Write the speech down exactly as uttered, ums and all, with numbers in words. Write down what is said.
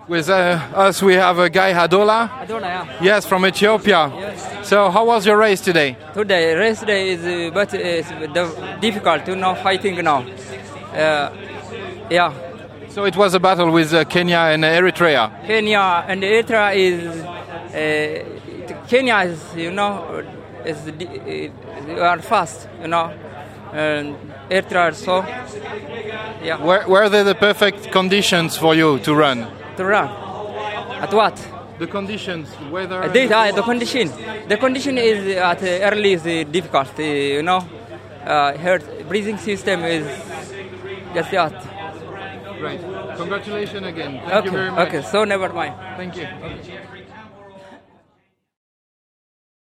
With uh, us, we have a guy, Hadola. Hadola, yeah. Yes, from Ethiopia. Yes. So, how was your race today? Today, race day is uh, but it's difficult, you know, fighting now. Uh, yeah. So, it was a battle with uh, Kenya and Eritrea. Kenya and Eritrea is uh, Kenya is, you know, is uh, are fast, you know, and Eritrea so. Yeah. Were, were they the perfect conditions for you to run? To run. At what? The conditions, weather. Uh, the, uh, the condition. The condition is at uh, early is uh, difficult. Uh, you know, uh, her breathing system is just that. Right. Congratulations again. Thank okay. you very much. Okay. So never mind. Thank you. Okay.